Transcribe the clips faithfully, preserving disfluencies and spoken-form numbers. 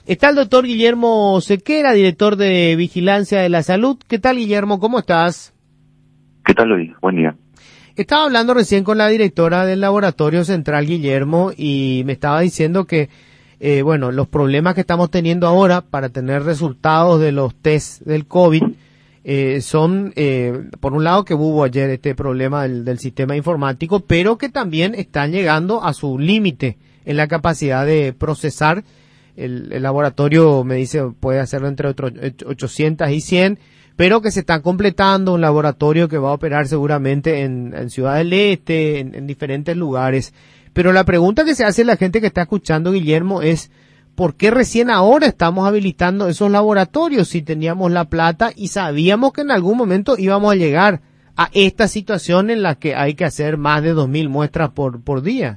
Está el doctor Guillermo Sequera, director de Vigilancia de la Salud. ¿Qué tal, Guillermo? ¿Cómo estás? ¿Qué tal, Luis? Buen día. Estaba hablando recién con la directora del Laboratorio Central, Guillermo, y me estaba diciendo que, eh, bueno, los problemas que estamos teniendo ahora para tener resultados de los test del COVID eh, son, eh, por un lado, que hubo ayer este problema del, del sistema informático, pero que también están llegando a su límite en la capacidad de procesar. El, el laboratorio, me dice, puede hacerlo entre otro, ochocientos y cien, pero que se están completando, un laboratorio que va a operar seguramente en, en Ciudad del Este, en, en diferentes lugares. Pero la pregunta que se hace la gente que está escuchando, Guillermo, es ¿por qué recién ahora estamos habilitando esos laboratorios si teníamos la plata y sabíamos que en algún momento íbamos a llegar a esta situación en la que hay que hacer más de dos mil muestras por, por día?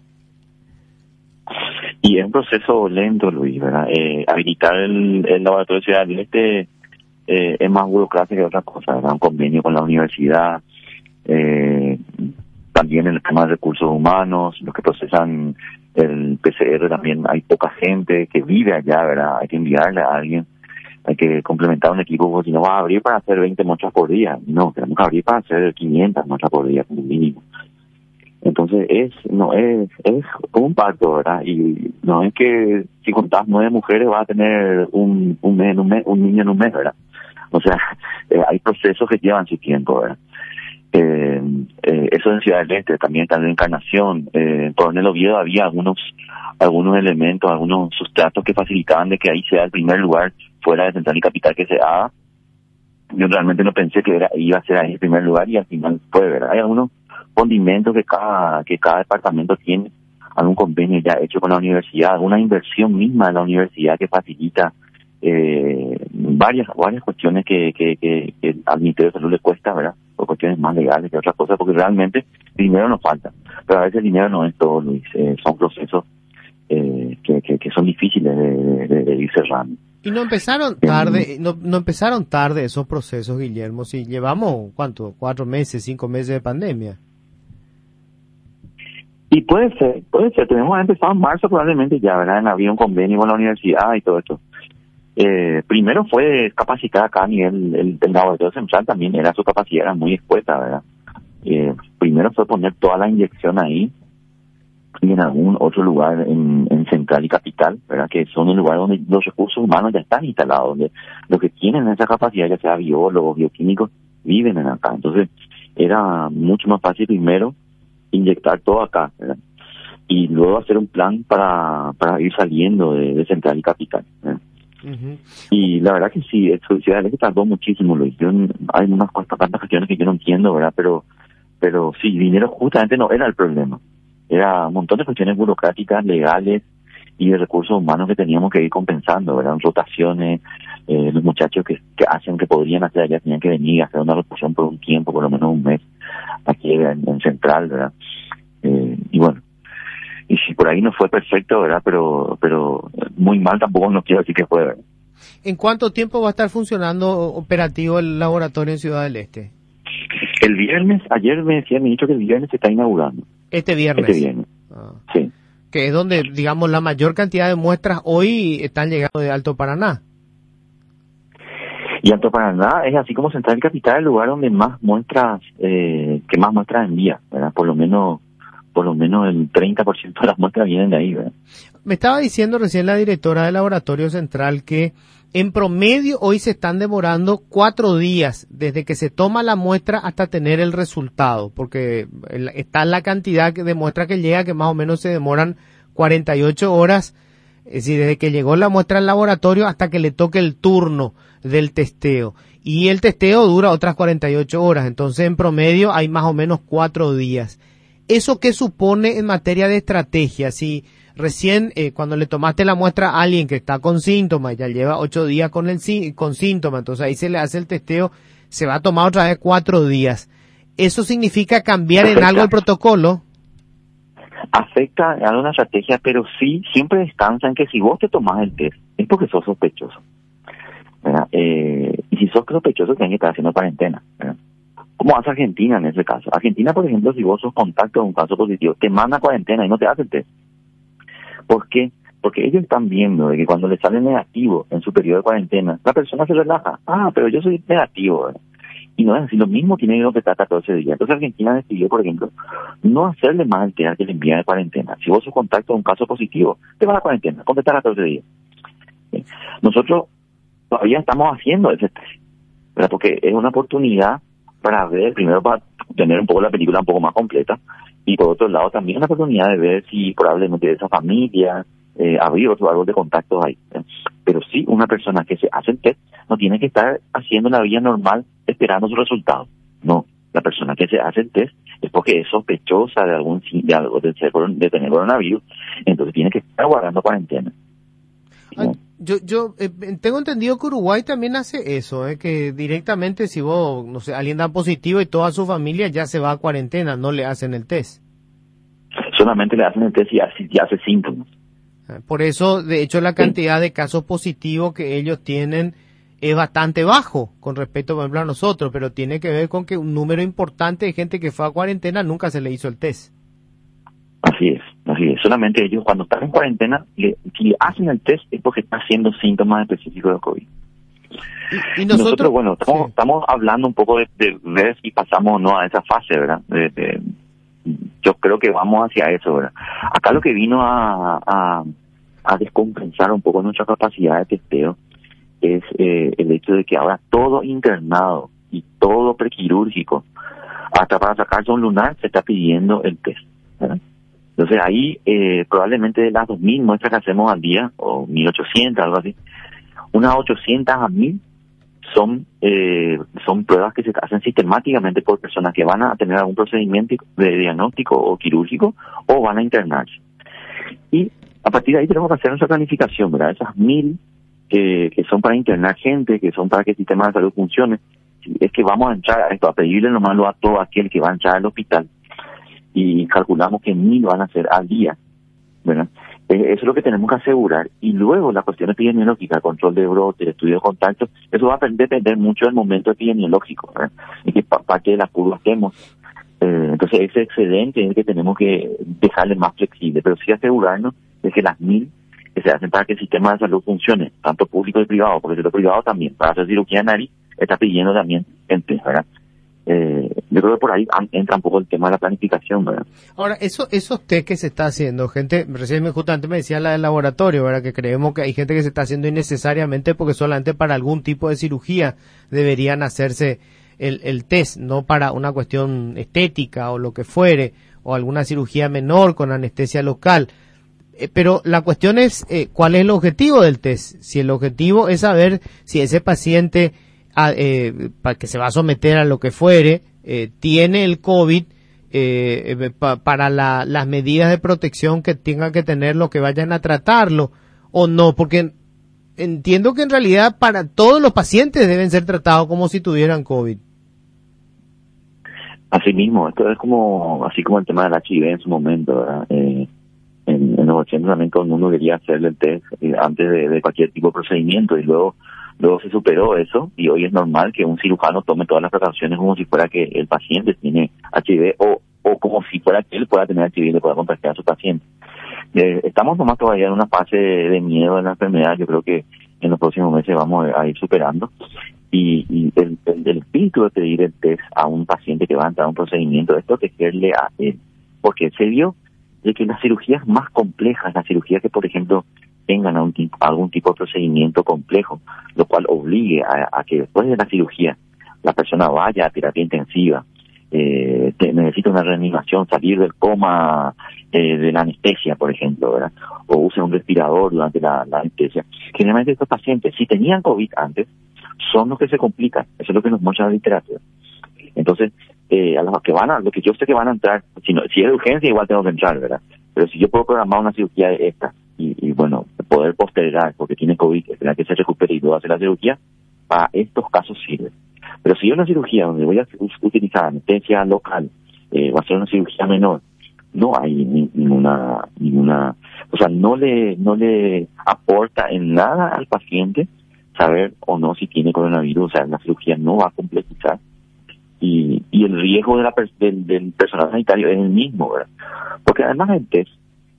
Y es un proceso lento, Luis, ¿verdad? Eh, habilitar el, el laboratorio de Ciudad del Este eh, es más burocrática que otra cosa, ¿verdad? Un convenio con la universidad, eh, también el tema de recursos humanos, los que procesan el P C R también hay poca gente que vive allá, ¿verdad? Hay que enviarle a alguien, hay que complementar un equipo, porque si no vas a abrir para hacer veinte muestras por día, no, tenemos que abrir para hacer quinientas muestras por día como mínimo. Entonces es, no es, es como un pacto, ¿verdad? Y no es que si contás nueve mujeres vas a tener un, un mes, un mes, un niño en un mes, ¿verdad? O sea, eh, hay procesos que llevan su tiempo, ¿verdad? Eh, eh, eso en Ciudad del Este, también está en Encarnación, eh, en Coronel Oviedo había algunos, algunos elementos, algunos sustratos que facilitaban de que ahí sea el primer lugar fuera de Central y Capital que se haga. Yo realmente no pensé que era, iba a ser ahí el primer lugar y al final fue, ¿verdad? Hay algunos condimentos que cada que cada departamento tiene, algún convenio ya hecho con la universidad, alguna inversión misma de la universidad que facilita eh, varias varias cuestiones que, que, que, que al Ministerio de Salud le cuesta, ¿verdad? Por cuestiones más legales que otras cosas, porque realmente dinero nos falta, pero a veces el dinero no es todo, Luis, eh, son procesos eh, que, que, que son difíciles de, de, de ir cerrando. Y no empezaron tarde, no, no empezaron tarde esos procesos, Guillermo, si llevamos, ¿cuánto? Cuatro meses, cinco meses de pandemia. Y puede ser, puede ser, tenemos empezado en marzo probablemente ya, ¿verdad? Había un convenio con la universidad y todo esto. Eh, primero fue capacitar acá a nivel, el, el laboratorio central también era su capacidad, era muy expuesta, ¿verdad? Eh, primero fue poner toda la inyección ahí y en algún otro lugar en, en Central y Capital, ¿verdad? Que son un lugar donde los recursos humanos ya están instalados, donde los que tienen esa capacidad, ya sea biólogos, bioquímicos, viven en acá. Entonces era mucho más fácil primero inyectar todo acá, ¿verdad? Y luego hacer un plan para para ir saliendo de, de Central y Capital, ¿verdad? Uh-huh. Y la verdad que sí, Ciudad del Este tardó muchísimo, Luis. Yo, hay unas cuantas tantas cuestiones que yo no entiendo, ¿verdad? Pero pero sí, dinero justamente no era el problema. Era un montón de cuestiones burocráticas, legales y de recursos humanos que teníamos que ir compensando, ¿verdad? Rotaciones, eh, los muchachos que, que hacen, que podrían hacer allá, tenían que venir a hacer una rotación por un tiempo, por lo menos un mes, aquí en, en Central, ¿verdad? Eh, y bueno, y si por ahí no fue perfecto, ¿verdad? Pero pero muy mal tampoco no quiero decir que fue, ¿verdad? ¿En cuánto tiempo va a estar funcionando operativo el laboratorio en Ciudad del Este? El viernes, ayer me decía el ministro que el viernes se está inaugurando. ¿Este viernes? Este viernes, ah. Sí. Que es donde, digamos, la mayor cantidad de muestras hoy están llegando de Alto Paraná. Y Alto Paraná es así como Central y Capital, el lugar donde más muestras, eh, que más muestras envía, ¿verdad? Por lo menos por lo menos el treinta por ciento de las muestras vienen de ahí, ¿verdad? Me estaba diciendo recién la directora del Laboratorio Central que en promedio hoy se están demorando cuatro días desde que se toma la muestra hasta tener el resultado, porque está la cantidad de muestras que llega que más o menos se demoran cuarenta y ocho horas, es decir, desde que llegó la muestra al laboratorio hasta que le toque el turno del testeo. Y el testeo dura otras cuarenta y ocho horas, entonces en promedio hay más o menos cuatro días. ¿Eso qué supone en materia de estrategia? Si recién eh, cuando le tomaste la muestra a alguien que está con síntomas, ya lleva ocho días con el con síntomas, entonces ahí se le hace el testeo, se va a tomar otra vez cuatro días. ¿Eso significa cambiar afecta, en algo el protocolo? Afecta a una estrategia, pero sí, siempre descansa en que si vos te tomás el test, es porque sos sospechoso, ¿verdad? Eh, y si sos sospechoso, tenés que estar haciendo cuarentena, ¿verdad? ¿Cómo hace Argentina en ese caso? Argentina, por ejemplo, si vos sos contacto de un caso positivo, te manda a cuarentena y no te hace el test. ¿Por qué? porque ellos están viendo de que cuando le sale negativo en su periodo de cuarentena, la persona se relaja. Ah, pero yo soy negativo, ¿verdad? Y no es así, lo mismo tiene que estar catorce días. Entonces Argentina decidió, por ejemplo, no hacerle más el test que le envían de cuarentena. Si vos sos contacto de un caso positivo, te vas a cuarentena, contestar catorce días. ¿Sí? Nosotros todavía estamos haciendo ese test, ¿verdad? Porque es una oportunidad para ver, primero para tener un poco la película un poco más completa, y por otro lado también una oportunidad de ver si probablemente de esa familia eh, habría otro árbol de contactos ahí. ¿eh? Pero sí, una persona que se hace el test no tiene que estar haciendo la vida normal esperando su resultado. No, la persona que se hace el test es porque es sospechosa de algún de algo de, ser, de tener coronavirus, entonces tiene que estar guardando cuarentena. Ay, yo yo eh, tengo entendido que Uruguay también hace eso, eh, que directamente si vos, no sé, alguien da positivo y toda su familia ya se va a cuarentena, no le hacen el test. Solamente le hacen el test y hace, y hace síntomas. Por eso, de hecho, la cantidad sí. de casos positivos que ellos tienen es bastante bajo con respecto, por ejemplo, a nosotros, pero tiene que ver con que un número importante de gente que fue a cuarentena nunca se le hizo el test. Así es, así es. Solamente ellos cuando están en cuarentena, le, si le hacen el test es porque está haciendo síntomas específicos de COVID. Y, y nosotros, nosotros, bueno, estamos, sí. estamos hablando un poco de, de ver si pasamos o no a esa fase, ¿verdad? De, de, yo creo que vamos hacia eso, ¿verdad? Acá lo que vino a, a, a descompensar un poco nuestra capacidad de testeo es eh, el hecho de que ahora todo internado y todo prequirúrgico, hasta para sacarse un lunar, se está pidiendo el test, ¿verdad? Entonces ahí eh, probablemente de las dos mil muestras que hacemos al día, o mil ochocientas, algo así, unas ochocientas a mil son eh, son pruebas que se hacen sistemáticamente por personas que van a tener algún procedimiento de diagnóstico o quirúrgico o van a internarse. Y a partir de ahí tenemos que hacer nuestra planificación, ¿verdad? Esas mil que, que son para internar gente, que son para que el sistema de salud funcione, es que vamos a entrar a esto, a pedirle nomás a todo aquel que va a entrar al hospital, y calculamos que mil van a ser al día, ¿verdad? Eso es lo que tenemos que asegurar. Y luego la cuestión epidemiológica, el control de brote, el estudio de contactos, eso va a depender mucho del momento epidemiológico, ¿verdad? Y que parte de la curva estemos. Eh, entonces ese excedente es el que tenemos que dejarle más flexible, pero sí asegurarnos de que las mil que se hacen para que el sistema de salud funcione, tanto público y privado, porque el privado también, para hacer cirugía de nariz, está pidiendo también el test, ¿verdad? Eh, yo creo que por ahí entra un poco el tema de la planificación, ¿verdad? Ahora, eso, esos test que se está haciendo, gente, recién me, justamente me decía la del laboratorio, ¿verdad? Que creemos que hay gente que se está haciendo innecesariamente porque solamente para algún tipo de cirugía deberían hacerse el, el test, no para una cuestión estética o lo que fuere, o alguna cirugía menor con anestesia local. Eh, pero la cuestión es, eh, ¿cuál es el objetivo del test? Si el objetivo es saber si ese paciente A, eh, para que se va a someter a lo que fuere, eh, tiene el COVID eh, pa, para la, las medidas de protección que tengan que tener los que vayan a tratarlo, o no, porque entiendo que en realidad para todos los pacientes deben ser tratados como si tuvieran COVID. Así mismo, esto es como, así como el tema del H I V en su momento, ¿verdad? Eh, en, en los ochenta también todo el mundo quería hacerle el test eh, antes de, de cualquier tipo de procedimiento, y luego Luego se superó eso y hoy es normal que un cirujano tome todas las precauciones como si fuera que el paciente tiene H I V o, o como si fuera que él pueda tener H I V y le pueda contagiar a su paciente. Eh, estamos nomás todavía en una fase de miedo de la enfermedad. Yo creo que en los próximos meses vamos a ir superando. Y, y el, el, el espíritu de pedir el test a un paciente que va a entrar a un procedimiento es protegerle a él. Porque se vio de que las cirugías más complejas, las cirugías que, por ejemplo, tengan algún tipo, algún tipo de procedimiento complejo, lo cual obligue a, a que después de la cirugía la persona vaya a terapia intensiva, eh, te, necesita una reanimación, salir del coma eh, de la anestesia, por ejemplo, ¿verdad? O use un respirador durante la, la anestesia. Generalmente estos pacientes, si tenían COVID antes, son los que se complican. Eso es lo que nos muestra la literatura. Entonces, eh, a los que van a, lo que yo sé que van a entrar, si, no, si es de urgencia igual tengo que entrar, ¿verdad? Pero si yo puedo programar una cirugía de esta, y, y bueno, poder postergar porque tiene COVID, esperar que se recupere y luego hacer la cirugía, para estos casos sirve. Pero si es una cirugía donde voy a utilizar anestesia local, eh, va a ser una cirugía menor, no hay ni, ninguna, ninguna, o sea, no le, no le aporta en nada al paciente saber o no si tiene coronavirus, o sea, la cirugía no va a complejizar y, y el riesgo de la, del, del personal sanitario es el mismo, ¿verdad? Porque además del test,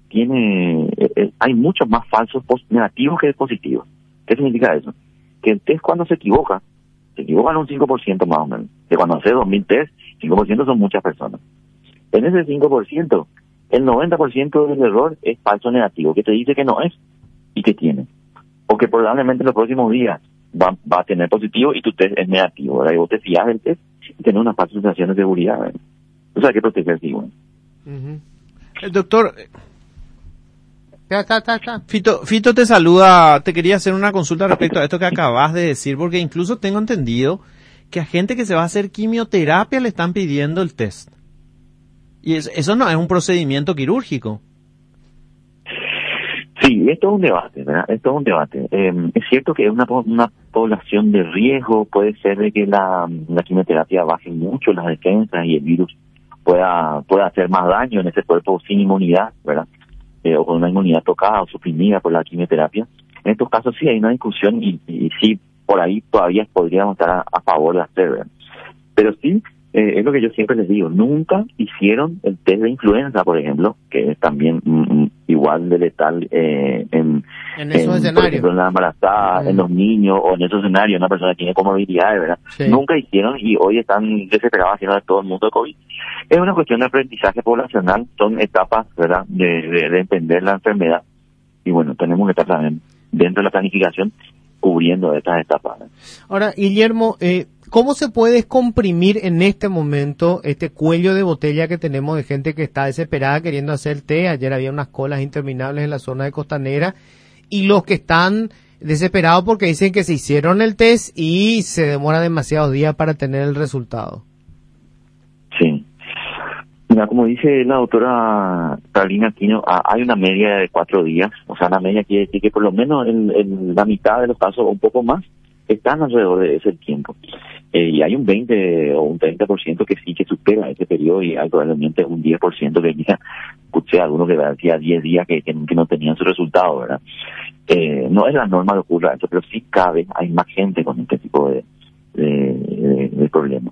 tiene, eh, eh, hay muchos más falsos negativos que positivos. ¿Qué significa eso? Que el test cuando se equivoca, se equivocan un cinco por ciento más o menos. Que cuando hace dos mil test, cinco por ciento son muchas personas. En ese cinco por ciento, el noventa por ciento del error es falso negativo, que te dice que no es y que tiene. O que probablemente en los próximos días va, va a tener positivo y tu test es negativo, ¿verdad? Y vos te fías del test y tenés una falsa sensación de seguridad, ¿verdad? O sea, hay que protegerse igual. Uh-huh. El doctor... Ya, ya, ya, ya. Fito, Fito te saluda, te quería hacer una consulta respecto a esto que acabas de decir, porque incluso tengo entendido que a gente que se va a hacer quimioterapia le están pidiendo el test. Y es, eso no es un procedimiento quirúrgico. Sí, esto es un debate, ¿verdad? Esto es un debate. Eh, es cierto que es una, una población de riesgo, puede ser de que la, la quimioterapia baje mucho las defensas y el virus pueda, pueda hacer más daño en ese cuerpo sin inmunidad, ¿verdad? Eh, o con una inmunidad tocada o suprimida por la quimioterapia. En estos casos sí hay una discusión y, y sí, por ahí todavía podríamos estar a, a favor de hacer, ¿verdad? Pero sí, eh, es lo que yo siempre les digo, nunca hicieron el test de influenza, por ejemplo, que es también mm, igual de letal eh, en, en esos en, escenarios, por ejemplo, en la embarazada, mm. en los niños o en esos escenarios, una persona que tiene comorbilidades, ¿verdad? Sí. Nunca hicieron y hoy están desesperados haciendo de todo el mundo de COVID. Es una cuestión de aprendizaje poblacional, son etapas, ¿verdad?, de, de, de entender la enfermedad y bueno, tenemos que estar también dentro de la planificación cubriendo estas etapas, ¿verdad? Ahora, Guillermo, eh, ¿cómo se puede comprimir en este momento este cuello de botella que tenemos de gente que está desesperada queriendo hacer té? Ayer había unas colas interminables en la zona de Costanera y los que están desesperados porque dicen que se hicieron el test y se demora demasiados días para tener el resultado. Sí. Mira, como dice la doctora Carolina Aquino, hay una media de cuatro días, o sea, la media quiere decir que por lo menos en, en la mitad de los casos o un poco más están alrededor de ese tiempo. Eh, y hay un veinte o un treinta por ciento que sí que supera ese periodo y hay probablemente un diez por ciento que ya escuché a algunos que decía diez días que, que, que no tenían su resultado, ¿verdad? Eh, no es la norma que ocurra eso, pero sí cabe, hay más gente con este tipo de, de, de, de problemas.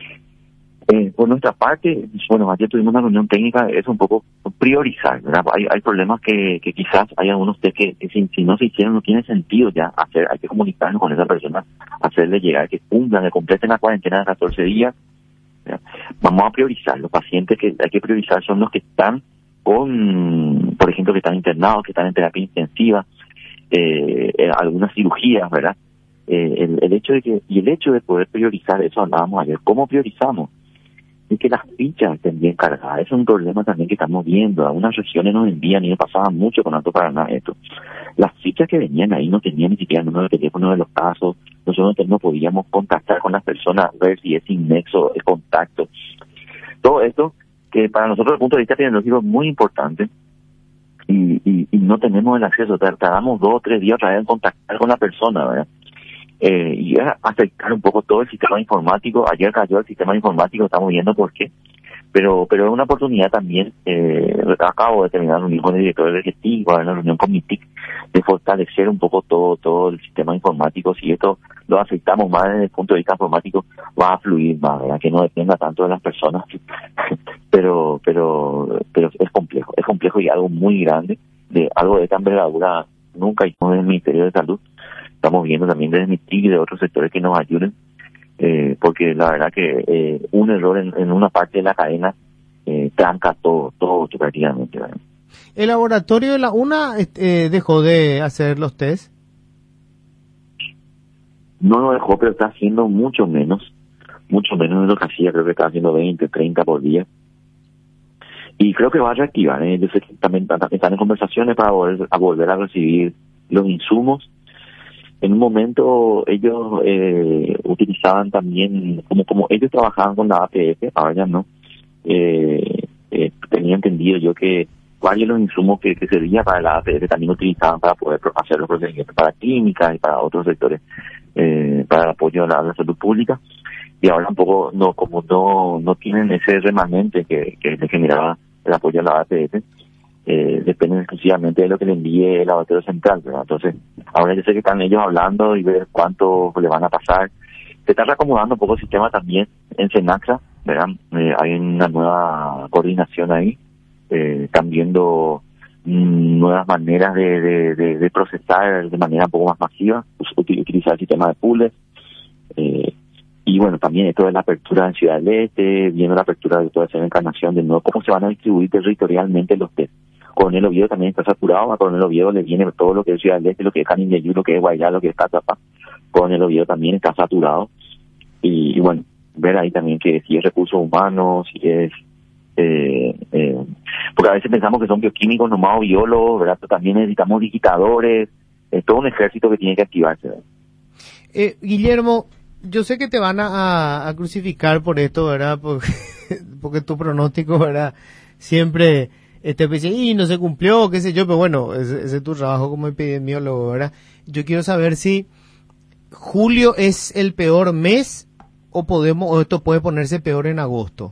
Eh, por nuestra parte, bueno, ayer tuvimos una reunión técnica, es un poco priorizar, ¿verdad? Hay, hay problemas que, que quizás hay algunos test que, que si, si no se hicieron no tiene sentido ya hacer, hay que comunicarnos con esa persona, hacerle llegar que cumplan, que completen la cuarentena de catorce días, ¿verdad? Vamos a priorizar, los pacientes que hay que priorizar son los que están con, por ejemplo, que están internados, que están en terapia intensiva, eh, eh, algunas cirugías, ¿verdad? Eh, el, el hecho de que, y el hecho de poder priorizar, eso hablábamos ayer, ¿cómo priorizamos? Es que las fichas estén bien cargadas. Es un problema también que estamos viendo. Algunas regiones nos envían y nos pasaba mucho con Alto Paraná esto. Las fichas que venían ahí no tenían ni siquiera el número de teléfono de los casos. Nosotros no podíamos contactar con las personas, ver si es sin nexo el contacto. Todo esto que para nosotros desde el punto de vista epidemiológico es muy importante y, y, y no tenemos el acceso. Tardamos dos o tres días otra vez en contactar con la persona, ¿verdad? Eh, y es afectar un poco todo el sistema informático. Ayer cayó el sistema informático, estamos viendo por qué, pero pero es una oportunidad también. Eh, acabo de terminar una reunión con el director del ejecutivo, una reunión con mi T I C, de fortalecer un poco todo todo el sistema informático. Si esto lo afectamos más desde el punto de vista informático, va a fluir más, ¿verdad? Que no dependa tanto de las personas. pero pero pero es complejo, es complejo y algo muy grande, de algo de esta envergadura nunca hicimos en el Ministerio de Salud. Estamos viendo también desde mi T I C y de otros sectores que nos ayuden, eh, porque la verdad que eh, un error en, en una parte de la cadena eh, tranca todo, todo prácticamente, ¿verdad? ¿El laboratorio de la UNA eh, dejó de hacer los test? No lo dejó, pero está haciendo mucho menos, mucho menos de lo que hacía. Creo que está haciendo veinte, treinta por día. Y creo que va a reactivar, ¿eh? Yo sé que también están en conversaciones para volver a, volver a recibir los insumos. En un momento ellos eh, utilizaban también, como como ellos trabajaban con la A P F, ahora ya no, eh, eh, tenía entendido yo que varios de los insumos que, que servían para la A P F también utilizaban para poder hacer los procedimientos para clínicas y para otros sectores, eh, para el apoyo a la, a la salud pública. Y ahora un poco, no como no no tienen ese remanente que, que les generaba el apoyo a la A P F, Eh, dependen exclusivamente de lo que le envíe el laboratorio central, ¿verdad? Entonces, ahora yo sé que están ellos hablando y ver cuánto le van a pasar. Se está reacomodando un poco el sistema también en Cenaxa, ¿verdad? Eh, hay una nueva coordinación ahí, eh, están viendo mm, nuevas maneras de, de, de, de procesar de manera un poco más masiva, pues, util- utilizar el sistema de pools. Eh, y bueno, también esto de la apertura en Ciudad del Este, viendo la apertura de toda esa encarnación de nuevo, cómo se van a distribuir territorialmente los test. Coronel Oviedo también está saturado, a Coronel Oviedo le viene todo lo que es Ciudad del Este, lo que es Canindeyú, lo que es Guayá, lo que es Catapá. Coronel Oviedo también está saturado. Y, y bueno, ver ahí también que si es recursos humanos, si es... Eh, eh, porque a veces pensamos que son bioquímicos nomás o biólogos, ¿verdad? Pero también necesitamos digitadores, es todo un ejército que tiene que activarse, ¿verdad? Eh, Guillermo, yo sé que te van a, a crucificar por esto, ¿verdad? Porque, porque tu pronóstico, ¿verdad? Siempre este pues, y no se cumplió, qué sé yo, pero bueno, ese, ese es tu trabajo como epidemiólogo, ¿verdad? Yo quiero saber si julio es el peor mes o podemos o esto puede ponerse peor en agosto.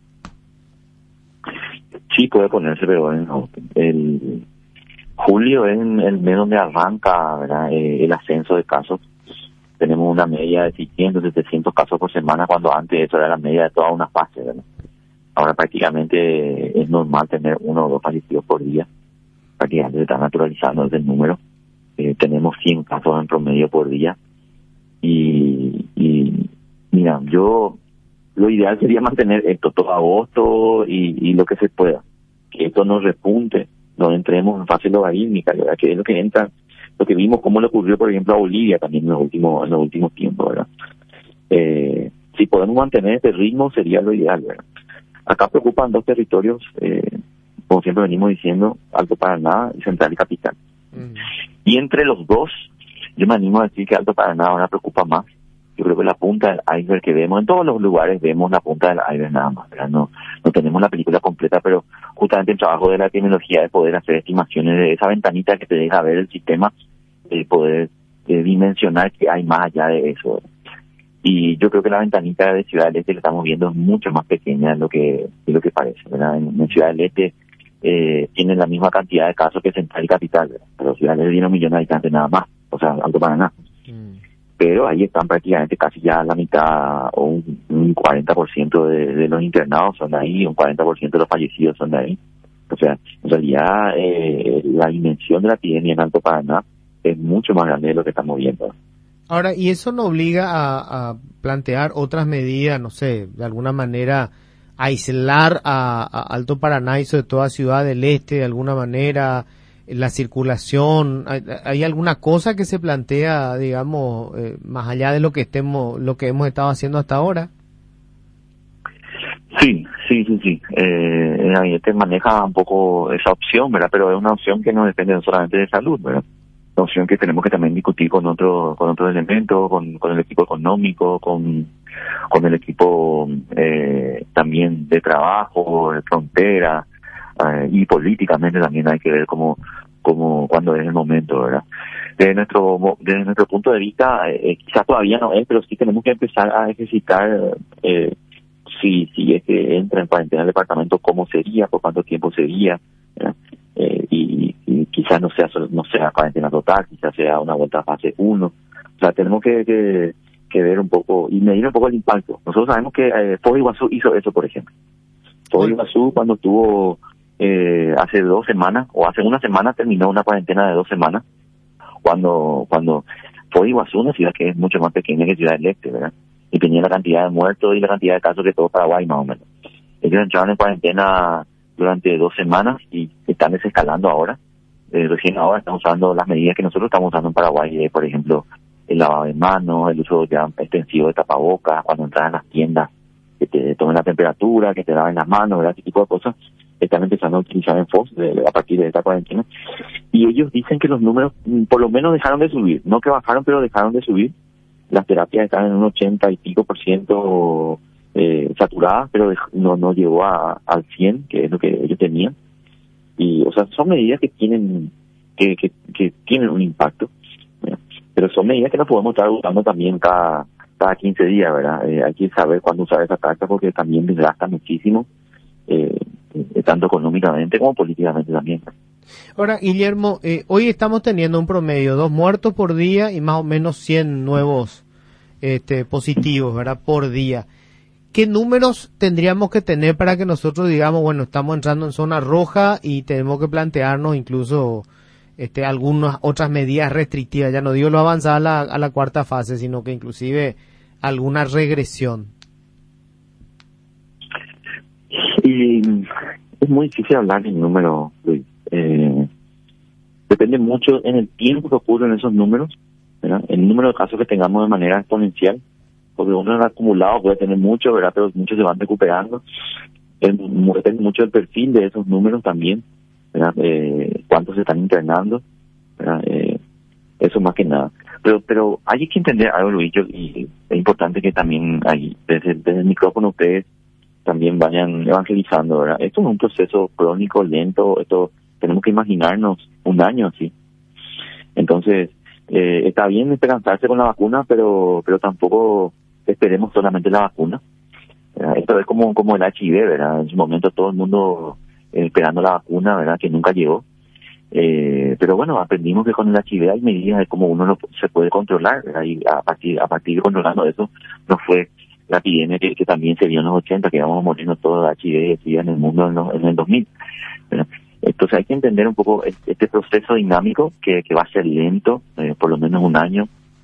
Sí, puede ponerse peor en agosto. El julio es el mes donde arranca, ¿verdad? Eh, el ascenso de casos. Tenemos una media de seiscientos, setecientos casos por semana, cuando antes eso era la media de toda una fase, ¿verdad? Ahora prácticamente es normal tener uno o dos fallecidos por día. Prácticamente se está naturalizando ese número. Eh, tenemos cien casos en promedio por día. Y, y mira, yo, lo ideal sería mantener esto todo agosto y, y lo que se pueda. Que esto no repunte, no entremos en fase logarítmica, ¿verdad? Que es lo que entra, lo que vimos, cómo le ocurrió, por ejemplo, a Bolivia también en los últimos, en los últimos tiempos, ¿verdad? Eh, si podemos mantener este ritmo sería lo ideal, ¿verdad? Acá preocupan dos territorios, eh, como siempre venimos diciendo, Alto Paraná y Central y Capital. Mm. Y entre los dos, yo me animo a decir que Alto Paraná ahora preocupa más. Yo creo que la punta del iceberg que vemos, en todos los lugares vemos la punta del iceberg nada más, ¿verdad? No, no tenemos la película completa, pero justamente el trabajo de la tecnología de poder hacer estimaciones de esa ventanita que te deja ver el sistema, el poder eh, dimensionar que hay más allá de eso, ¿verdad? Y yo creo que la ventanita de Ciudad del Este que estamos viendo es mucho más pequeña de lo que, de lo que parece, ¿verdad? En, en Ciudad del Este eh, tienen la misma cantidad de casos que Central y Capital, ¿verdad? Pero Ciudad del Este tiene un millón de habitantes nada más, o sea, Alto Paraná. Mm. Pero ahí están prácticamente casi ya la mitad o un, un cuarenta por ciento de, de los internados son de ahí, un cuarenta por ciento de los fallecidos son de ahí. O sea, en realidad eh, la dimensión de la epidemia en Alto Paraná es mucho más grande de lo que estamos viendo. Ahora, ¿y eso nos obliga a, a plantear otras medidas, no sé, de alguna manera aislar a, a Alto Paraná y sobre todo a Ciudad del Este, de alguna manera, la circulación? ¿Hay, hay alguna cosa que se plantea, digamos, eh, más allá de lo que estemos, lo que hemos estado haciendo hasta ahora? Sí, sí, sí, sí. Eh, el gabinete maneja un poco esa opción, ¿verdad? Pero es una opción que no depende solamente de salud, ¿verdad? Una opción que tenemos que también discutir con otro, con otros elementos, con, con el equipo económico, con, con el equipo eh, también de trabajo, de frontera, eh, y políticamente también hay que ver cómo, cómo, cuándo es el momento, ¿verdad? Desde nuestro, desde nuestro punto de vista, eh, quizás todavía no es, pero sí tenemos que empezar a ejercitar, eh, si, si es que entra en cuarentena el departamento, cómo sería, por cuánto tiempo sería, ¿verdad? Eh, y, y quizás no sea no sea cuarentena total, quizás sea una vuelta a fase uno. O sea, tenemos que, que, que ver un poco y medir un poco el impacto. Nosotros sabemos que eh, Foz de Iguazú hizo eso, por ejemplo. Foz de Iguazú, cuando tuvo eh, hace dos semanas, o hace una semana, terminó una cuarentena de dos semanas, cuando cuando Foz de Iguazú, una ciudad que es mucho más pequeña que Ciudad del Este, ¿verdad? Y tenía la cantidad de muertos y la cantidad de casos que todo Paraguay, más o menos. Ellos entraron en cuarentena durante dos semanas y están desescalando ahora. Eh, recién ahora están usando las medidas que nosotros estamos usando en Paraguay, eh, por ejemplo, el lavado de manos, el uso ya extensivo de tapabocas, cuando entras en las tiendas, que te tomen la temperatura, que te laven las manos, ¿verdad? Ese tipo de cosas están empezando a utilizar en Foz de, de, a partir de esta cuarentena. Y ellos dicen que los números mm, por lo menos dejaron de subir, no que bajaron, pero dejaron de subir. Las terapias están en un ochenta y pico por ciento eh, saturadas, pero no no llegó a, al cien, que es lo que ellos tenían. Y, o sea, son medidas que tienen que que, que tienen un impacto, ¿verdad? Pero son medidas que no podemos estar usando también cada cada quince días, ¿verdad? Eh, hay que saber cuándo usar esa táctica porque también desgasta muchísimo, eh, eh, tanto económicamente como políticamente también. Ahora, Guillermo, eh, hoy estamos teniendo un promedio, dos muertos por día y más o menos cien nuevos este, positivos, ¿verdad? Por día. ¿qué números tendríamos que tener para que nosotros digamos, bueno, estamos entrando en zona roja y tenemos que plantearnos incluso este, algunas otras medidas restrictivas? Ya no digo lo avanzar a la, a la cuarta fase, sino que inclusive alguna regresión. Y es muy difícil hablar de números, Luis. Eh, depende mucho en el tiempo que ocurren esos números, ¿verdad? El número de casos que tengamos de manera exponencial, porque uno en el acumulado puede tener mucho, ¿verdad? Pero muchos se van recuperando. El, depende mucho del perfil de esos números también, ¿verdad? Eh, cuántos se están internando, ¿verdad? Eh, eso más que nada. Pero pero hay que entender algo, Luis, yo, y es importante que también ahí, desde, desde el micrófono ustedes también vayan evangelizando, ¿verdad? Esto es un proceso crónico, lento, esto tenemos que imaginarnos un año así. Entonces, eh, está bien esperanzarse con la vacuna, pero pero tampoco esperemos solamente la vacuna. ¿Verdad? Esto es como como el H I V, ¿verdad? En su momento todo el mundo eh, esperando la vacuna, ¿verdad? Que nunca llegó. Eh, pero bueno, aprendimos que con el H I V hay medidas de cómo uno lo, se puede controlar, ¿verdad? Y a partir, a partir de controlando eso, no fue la epidemia que, que también se dio en los ochenta, que íbamos muriendo todo de H I V y en el mundo en, los, en el dos mil. ¿Verdad? Entonces hay que entender un poco este proceso dinámico que, que va a ser lento, eh, por lo menos un año,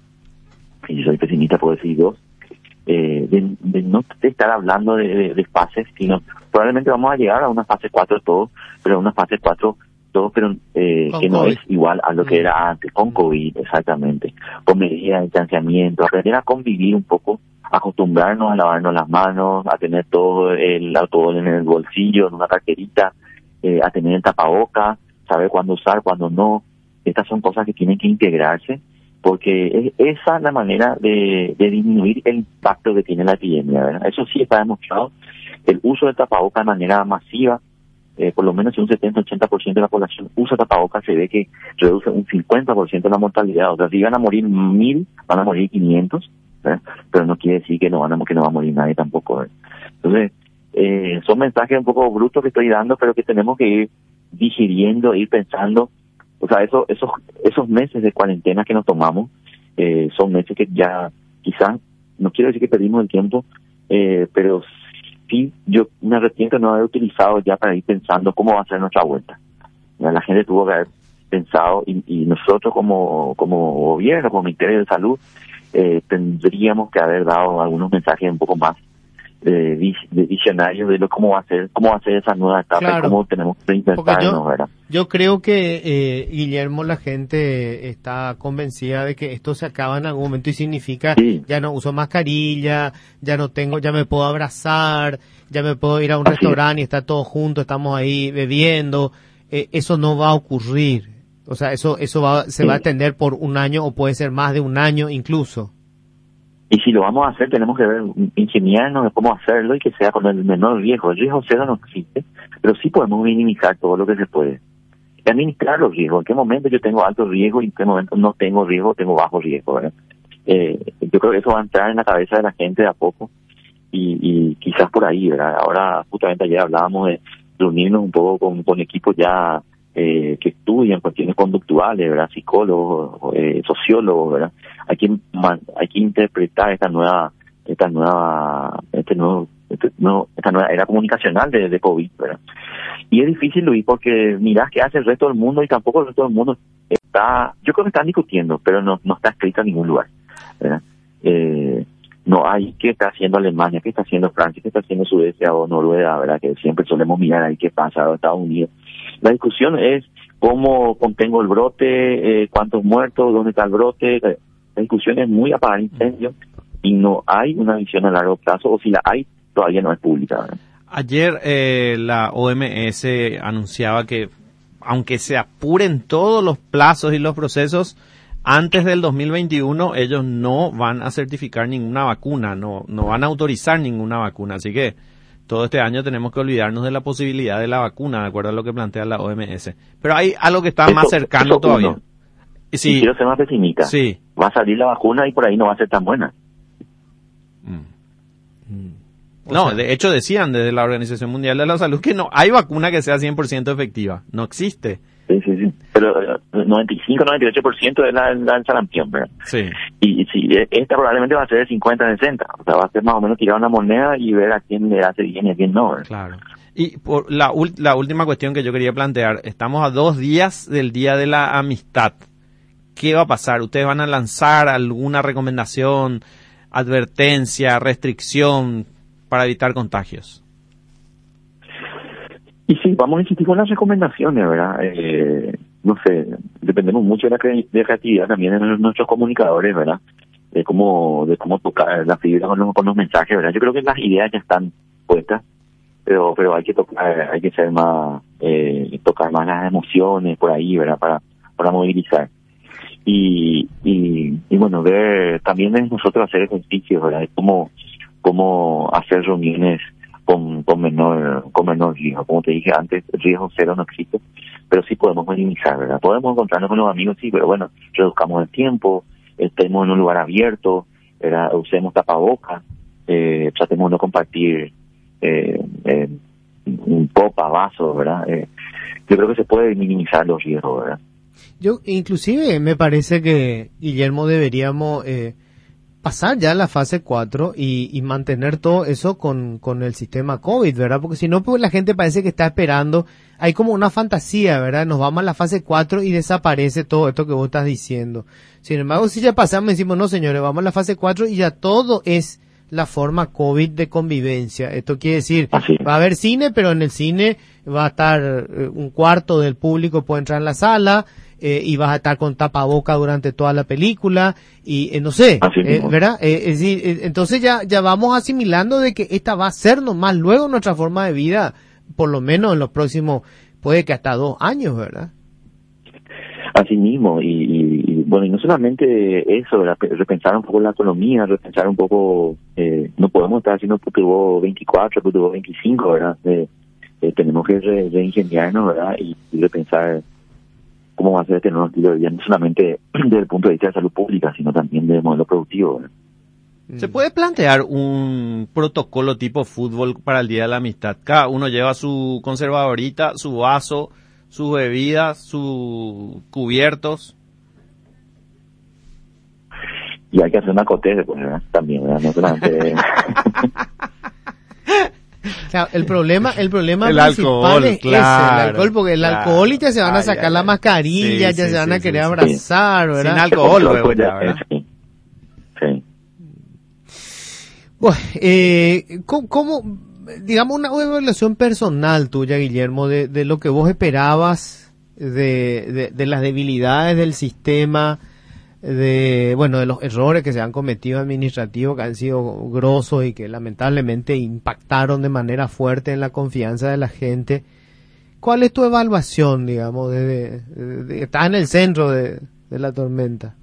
y yo soy pesimista, puedo decir dos, eh, de, de no estar hablando de, de, de fases, sino probablemente vamos a llegar a una fase cuatro todos, pero una fase cuatro todo, pero eh, que no es igual a lo que era antes, con COVID, exactamente, con medidas de distanciamiento, aprender a convivir un poco, acostumbrarnos a lavarnos las manos, a tener todo el alcohol en el bolsillo, en una carterita, eh, a tener el tapaboca, saber cuándo usar, cuándo no. Estas son cosas que tienen que integrarse, porque es, esa es la manera de, de disminuir el impacto que tiene la epidemia, ¿verdad? Eso sí está demostrado, el uso del tapaboca de manera masiva. Eh, por lo menos si un setenta a ochenta por ciento de la población usa tapabocas, se ve que reduce un cincuenta por ciento la mortalidad. O sea, si van a morir mil, van a morir quinientos, ¿verdad? Pero no quiere decir que no van a, que no va a morir nadie tampoco, ¿verdad? Entonces, eh, son mensajes un poco brutos que estoy dando, pero que tenemos que ir digiriendo, ir pensando. O sea, eso, esos, esos meses de cuarentena que nos tomamos, eh, son meses que ya quizás, no quiero decir que perdimos el tiempo, eh, pero sí, yo me arrepiento de no haber utilizado ya para ir pensando cómo va a ser nuestra vuelta. Ya, la gente tuvo que haber pensado, y, y nosotros como como gobierno, como Ministerio de Salud, eh, tendríamos que haber dado algunos mensajes un poco más eh, de visionarios de lo cómo va a ser, cómo va a ser esa nueva etapa, claro, y cómo tenemos que intentarnos, ¿verdad? Yo creo que, eh, Guillermo, la gente está convencida de que esto se acaba en algún momento y significa, sí, ya no uso mascarilla, ya no tengo, ya me puedo abrazar, ya me puedo ir a un Así restaurante es. Y está todo junto, estamos ahí bebiendo. Eh, eso no va a ocurrir. O sea, eso eso va, se sí. va a extender por un año o puede ser más de un año incluso. Y si lo vamos a hacer, tenemos que ver, ingeniarnos de cómo hacerlo y que sea con el menor riesgo. El riesgo cero no existe, pero sí podemos minimizar todo lo que se puede. Y administrar los riesgos. ¿En qué momento yo tengo alto riesgo y en qué momento no tengo riesgo, tengo bajo riesgo, ¿verdad? Eh, yo creo que eso va a entrar en la cabeza de la gente de a poco y, y quizás por ahí, ¿verdad? Ahora, justamente ayer hablábamos de reunirnos un poco con, con equipos ya eh, que estudian cuestiones conductuales, ¿verdad? Psicólogos, eh, sociólogos, ¿verdad? Hay que man, hay que interpretar esta nueva esta nueva este nuevo, este nuevo esta nueva era comunicacional de, de COVID, ¿verdad? Y es difícil, Luis, porque mirás qué hace el resto del mundo y tampoco el resto del mundo está, yo creo que están discutiendo, pero no no está escrito en ningún lugar, ¿verdad? Eh, no hay qué está haciendo Alemania, qué está haciendo Francia, qué está haciendo Suecia o Noruega, ¿verdad? Que siempre solemos mirar ahí qué pasa en Estados Unidos. La discusión es cómo contengo el brote, eh, cuántos muertos, dónde está el brote. La discusión es muy apagar incendios y no hay una visión a largo plazo, o si la hay, todavía no es pública, ¿verdad? Ayer eh, la O M S anunciaba que aunque se apuren todos los plazos y los procesos, antes del dos mil veintiuno ellos no van a certificar ninguna vacuna, no no van a autorizar ninguna vacuna, así que todo este año tenemos que olvidarnos de la posibilidad de la vacuna, de acuerdo a lo que plantea la O M S. Pero hay algo que está eso, más cercano todavía. Uno. Sí. Y quiero ser más pesimista. Sí. Va a salir la vacuna y por ahí no va a ser tan buena. Mm. Mm. No, sea, de hecho decían desde la Organización Mundial de la Salud que no hay vacuna que sea cien por ciento efectiva. No existe. Sí, sí, sí. Pero uh, noventa y cinco, noventa y ocho por ciento es la, la del sarampión, ¿verdad? Sí. Y y, y sí, esta probablemente va a ser de cincuenta a sesenta, o sea, va a ser más o menos tirar una moneda y ver a quién le hace bien y a quién no, ¿verdad? Claro. Y por la, la última cuestión que yo quería plantear, estamos a dos días del Día de la Amistad. ¿Qué va a pasar? ¿Ustedes van a lanzar alguna recomendación, advertencia, restricción para evitar contagios? Y sí, vamos a insistir con las recomendaciones, ¿verdad? Eh, no sé, dependemos mucho de la, cre- de la creatividad también de nuestros comunicadores, ¿verdad? De cómo de cómo tocar la fibra con los, con los mensajes, ¿verdad? Yo creo que las ideas ya están puestas, pero pero hay que tocar, hay que ser más, eh, tocar más las emociones por ahí, ¿verdad? Para para movilizar. Y, y, y bueno, ver también es nosotros hacer ejercicios, ¿verdad? Cómo, cómo hacer reuniones con, con menor, con menor riesgo. Como te dije antes, riesgo cero no existe, pero sí podemos minimizar, ¿verdad? Podemos encontrarnos con los amigos, sí, pero bueno, reduzcamos el tiempo, estemos en un lugar abierto, ¿verdad? Usemos tapabocas, eh, tratemos de no compartir, eh, eh, un copa, vaso, ¿verdad? Eh, yo creo que se puede minimizar los riesgos, ¿verdad? Yo, inclusive, me parece que, Guillermo, deberíamos eh, pasar ya a la fase cuatro y, y mantener todo eso con, con el sistema COVID, ¿verdad? Porque si no, pues la gente parece que está esperando, hay como una fantasía, ¿verdad? Nos vamos a la fase cuatro y desaparece todo esto que vos estás diciendo. Sin embargo, si ya pasamos, decimos, no señores, vamos a la fase cuatro y ya todo es la forma COVID de convivencia. Esto quiere decir, Así. va a haber cine, pero en el cine va a estar eh, un cuarto del público puede entrar en la sala, eh, y vas a estar con tapaboca durante toda la película y eh, no sé, Así eh, mismo. ¿verdad? Eh, es decir, eh, entonces ya ya vamos asimilando de que esta va a ser nomás luego nuestra forma de vida, por lo menos en los próximos, puede que hasta dos años, ¿verdad? Así mismo, y, y, y bueno, y no solamente eso, ¿verdad? Repensar un poco la economía, repensar un poco, eh, no podemos estar haciendo Futuro veinticuatro, Futuro veinticinco, ¿verdad? Eh, eh, tenemos que re, reingeniarnos, ¿verdad? Y, y repensar cómo va a ser este nuevo estilo de vida, no solamente desde el punto de vista de salud pública, sino también del modelo productivo, ¿verdad? ¿Se puede plantear un protocolo tipo fútbol para el Día de la Amistad? Cada uno lleva su conservadorita, su vaso, sus bebidas, sus cubiertos. Y hay que hacer una cote después, ¿verdad? También, ¿verdad? No solamente... Claro, el problema, el problema El principal alcohol, es claro, ese, el alcohol, porque el claro. alcohol y ya se van a Ay, sacar ay, la ay. mascarilla, Sí, ya sí, se van sí, a sí, querer sí. abrazar, ¿verdad? Sin alcohol, luego pues, ya, ¿verdad? Sí. Sí. Bueno, eh, ¿cómo, cómo, digamos, una evaluación personal tuya, Guillermo, de, de lo que vos esperabas, de, de, de las debilidades del sistema, de, bueno, de los errores que se han cometido administrativos, que han sido grosos y que lamentablemente impactaron de manera fuerte en la confianza de la gente? ¿Cuál es tu evaluación, digamos, de, de, de, de estás en el centro de, de la tormenta?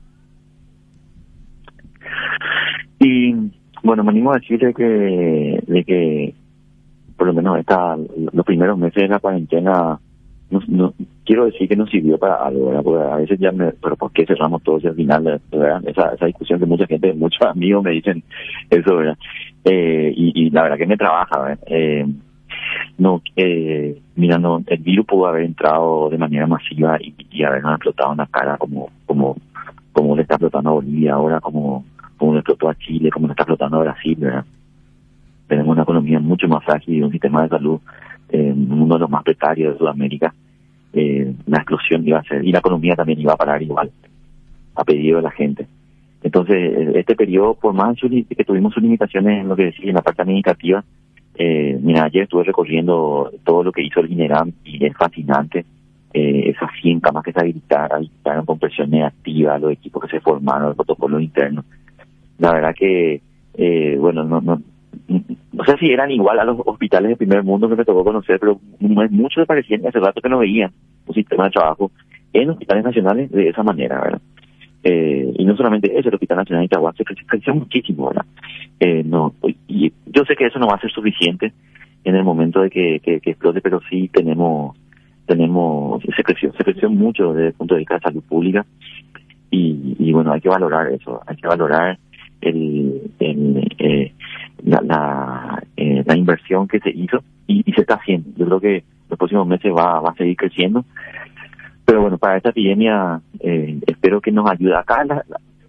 Y bueno, me animo a decirle que, de que por lo menos esta, los primeros meses de la cuarentena, no, no, quiero decir que nos sirvió para algo, ¿verdad? Porque a veces ya me, pero ¿por qué cerramos todo? Y al final, ¿verdad? Esa, esa discusión que mucha gente, muchos amigos me dicen eso, ¿verdad? Eh, y, y la verdad que me trabaja, ¿verdad? Eh, no, eh, mira, no, el virus pudo haber entrado de manera masiva y, y habernos explotado en la cara como, como, como le está explotando a Bolivia ahora, como, como le explotó a Chile, como le está explotando a Brasil, ¿verdad? Tenemos una economía mucho más frágil y un sistema de salud, eh, uno de los más precarios de Sudamérica. Eh, la explosión iba a ser, y la economía también iba a parar igual, a pedido de la gente. Entonces, este periodo, por más que tuvimos sus limitaciones en lo que decía, en la parte administrativa, eh, mira, ayer estuve recorriendo todo lo que hizo el INERAM y es fascinante. Eh, esas cien camas que se habilitaron, habilitaron con presión negativa, los equipos que se formaron, el protocolo interno. La verdad que, eh, bueno, no, no, no sé si eran igual a los hospitales de primer mundo que me tocó conocer, pero muchos me parecían, hace rato que no veían un sistema de trabajo en hospitales nacionales de esa manera, ¿verdad? Eh, y no solamente eso, el Hospital Nacional de Itagua se creció muchísimo, ¿verdad? Eh, no, y yo sé que eso no va a ser suficiente en el momento de que, que, que explote, pero sí tenemos, tenemos, se creció, se creció mucho desde el punto de vista de salud pública, y, y bueno, hay que valorar eso, hay que valorar el, el eh, la, la, eh, la inversión que se hizo y, y se está haciendo. Yo creo que los próximos meses va, va a seguir creciendo. Pero bueno, para esta epidemia, eh, espero que nos ayude. Acá la,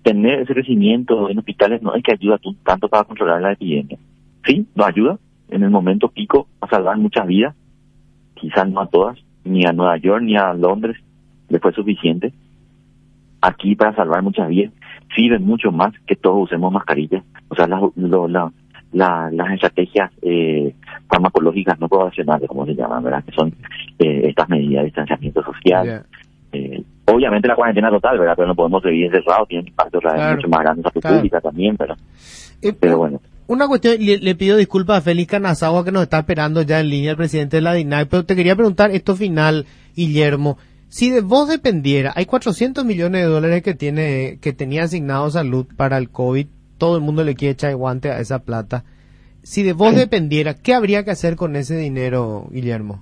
tener ese crecimiento en hospitales no es que ayuda t- tanto para controlar la epidemia. Sí, nos ayuda en el momento pico a salvar muchas vidas, quizás no a todas, ni a Nueva York ni a Londres le fue suficiente. Aquí para salvar muchas vidas sirve mucho más que todos usemos mascarillas. O sea, las, lo, la, la, las estrategias eh, farmacológicas no probacionales, como se llaman, ¿verdad? Que son eh, estas medidas de distanciamiento social. Yeah. Eh, obviamente la cuarentena total, ¿verdad? Pero no podemos seguir encerrados, tiene impactos Claro. mucho más grandes en salud Claro. pública también, pero, Eh, pero bueno. Una cuestión, le, le pido disculpas a Félix Canazagua que nos está esperando ya en línea, el presidente de la D I N A C, pero te quería preguntar esto final, Guillermo. Si de vos dependiera, hay cuatrocientos millones de dólares que tiene, que tenía asignado Salud para el COVID, todo el mundo le quiere echar el guante a esa plata. Si de vos Sí. dependiera, ¿qué habría que hacer con ese dinero, Guillermo?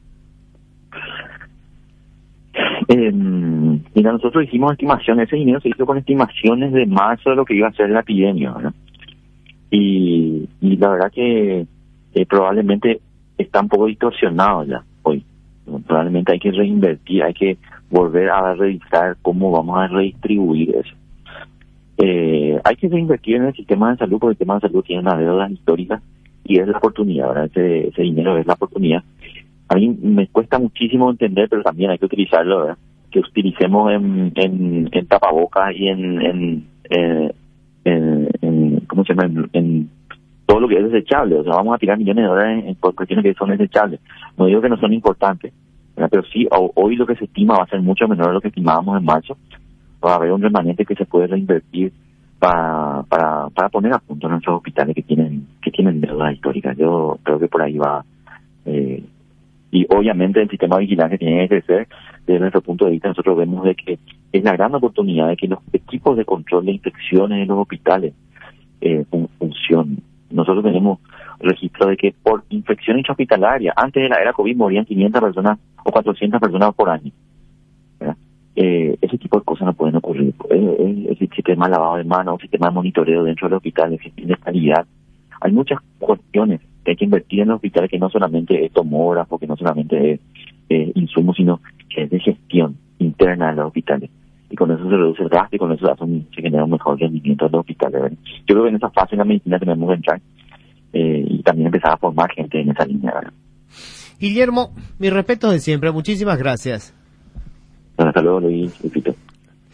Eh, mira, nosotros hicimos estimaciones, ese dinero se hizo con estimaciones de marzo de lo que iba a ser la epidemia, ¿verdad? Y, y la verdad que eh, probablemente está un poco distorsionado ya hoy. Probablemente hay que reinvertir, hay que volver a revisar cómo vamos a redistribuir eso. Eh, hay que reinvertir en el sistema de salud porque el sistema de salud tiene una deuda histórica y es la oportunidad, ¿verdad? Ese, ese dinero es la oportunidad. A mí me cuesta muchísimo entender, pero también hay que utilizarlo, ¿verdad? Que utilicemos en, en, en tapabocas y en, en, eh, en, en ¿cómo se llama? En, en todo lo que es desechable. O sea, vamos a tirar millones de dólares en, en cuestiones que son desechables. No digo que no son importantes, ¿verdad? Pero sí, o, hoy lo que se estima va a ser mucho menor de lo que estimábamos en marzo. Va a haber un remanente que se puede reinvertir para, para, para poner a punto nuestros hospitales que tienen, que tienen deudas históricas. Yo creo que por ahí va, eh, y obviamente el sistema de vigilancia tiene que crecer. Desde nuestro punto de vista, nosotros vemos de que es la gran oportunidad de que los equipos de control de infecciones en los hospitales eh, fun- funcionen. Nosotros tenemos registro de que por infección intrahospitalaria, antes de la era COVID morían quinientas personas o cuatrocientas personas por año, ¿verdad? Eh, ese tipo de cosas no pueden ocurrir. Eh, el sistema de lavado de manos, el sistema de monitoreo dentro del hospital, el sistema de calidad. Hay muchas cuestiones que hay que invertir en los hospitales, que no solamente es tomógrafo, que no solamente es eh, insumos, sino que es de gestión interna de los hospitales. Y con eso se reduce el gasto y con eso un, se genera un mejor rendimiento de los hospitales, ¿verdad? Yo creo que en esa fase de la medicina tenemos que entrar eh, y también empezar a formar gente en esa línea, ¿verdad? Guillermo, mi respeto de siempre, muchísimas gracias. Hasta luego, Luis, Lupito.